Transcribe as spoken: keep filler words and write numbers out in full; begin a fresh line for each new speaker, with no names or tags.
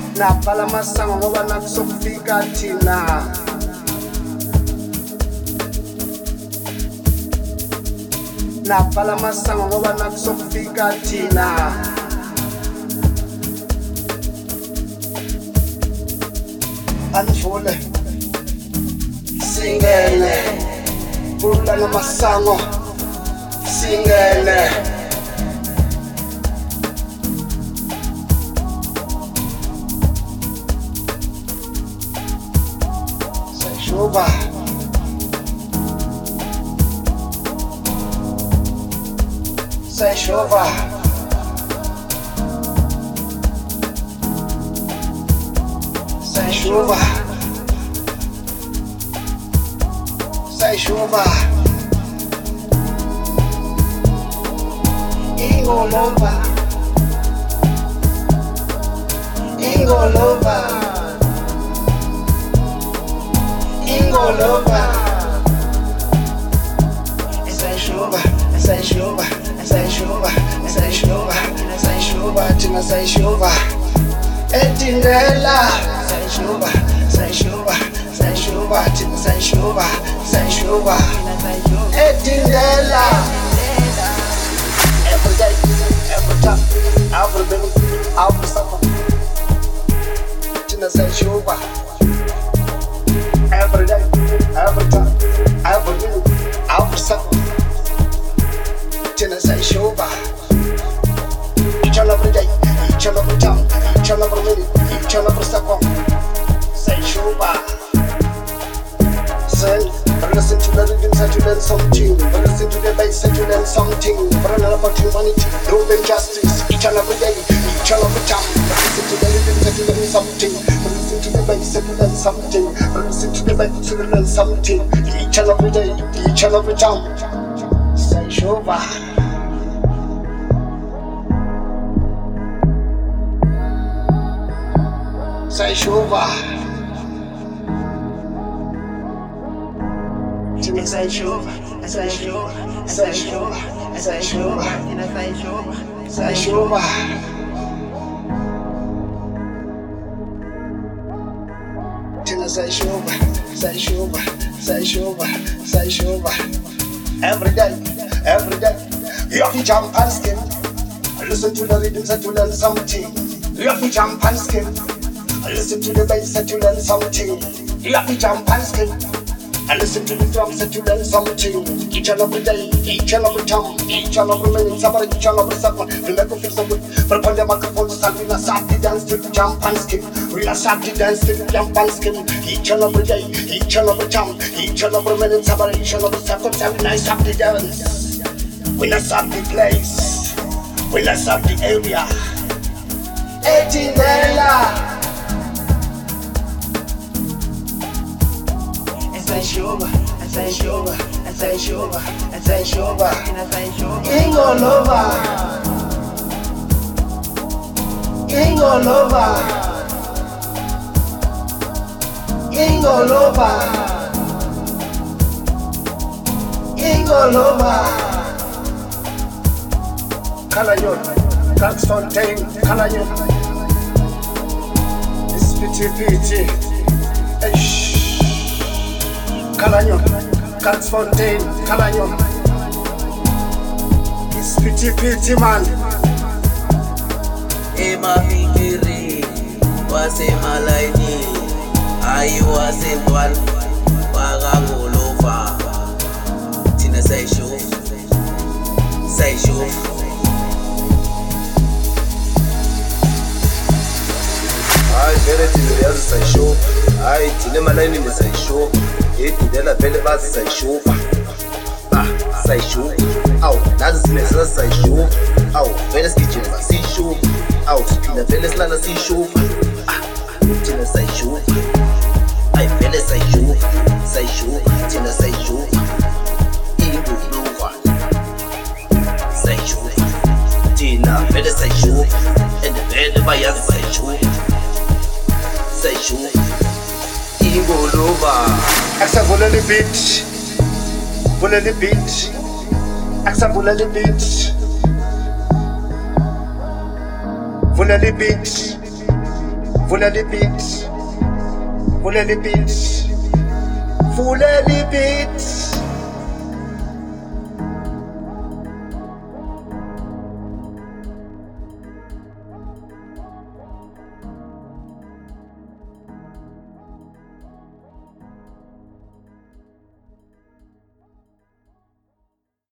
Navala masango ngoba nakusokufika thina. Navala masango ngoba nakusokufika thina. Anivule singene vula namasango singene sayishuba sayishuba sayishuba sayishuba ingolova ingolova ingolova sayishuba sayishuba sayishuba sayishuba sayishuba thina sayishuba etindela sayishuba sayishuba sayishuba thina sayishuba sayishuba etindela every day every time every minute every second thina sayishuba every day every time every minute every second thina sayishuba each and every day each and every time each and every minute each and every second sayishuba. Listen to the rhythm, set you learn something. Listen to the bass, set you learn something. For another about humanity, love and justice. Each and every day, each and every time. Listen to the rhythm, set you learn something. Listen to the bass, set you learn something. Listen to the bass, set you learn something. Each and every day, each and every time. Sayishuba. Sayishuba. Sayishuba, sayishuba, sayishuba, sayishuba, sayishuba. Tina sayishuba, sayishuba, sayishuba, sayishuba. Every day, every day, you have to jump and skin. Listen to the rhythm, set to learn something. You have to jump and skin. Listen to the bass, set to learn something. You have to jump and skin. I listen to the drums that you learn something. Each and every day, each and every time, each and every minute, somebody, each and every second. We make you feel so good. But upon the microphone, so we not start the dance to the jump and skip. We not start the dance to the jump and skip. Each and every day, each and every time, each and every minute, somebody, each and every second. So we not stop the dance. We not stop the place. We not stop the area. Etindela. Sayishuba, sayishuba, sayishuba, sayishuba, ingolova, ingolova, ingolova, ingolova. Kalayon, Kaxfontein, Kalayon, it's pity pity, eish. Kalanyon, Kaxfontein, Kalanyon. It's pity pity man.
Emafikiri wasemalaini ayiwasentwal wakangolova thina sayishuba sayishuba.
Hayi vele thina uyazi sayishuba. Hayi thina emalayini sayishuba. Etindela vele bazi sayishuba. Ah, sayishuba. Awu, nazi sinesa sayishuba. Awu, vele sigijima siyishuba. Awu, siphila vele silala siyishuba. Ah, thina sayishuba. Ayi vele sayishuba. Sayishuba, thina sayishuba. Ingulova. Sayishuba. Thina vele sayishuba. And vele bayazi sayishuba. Sayishuba. Ingolova.
Aksa vula the beat, vula the beat, aksa vula the beat, vula the beat, vulela ibeat, vulela ibeat, vulela ibeat.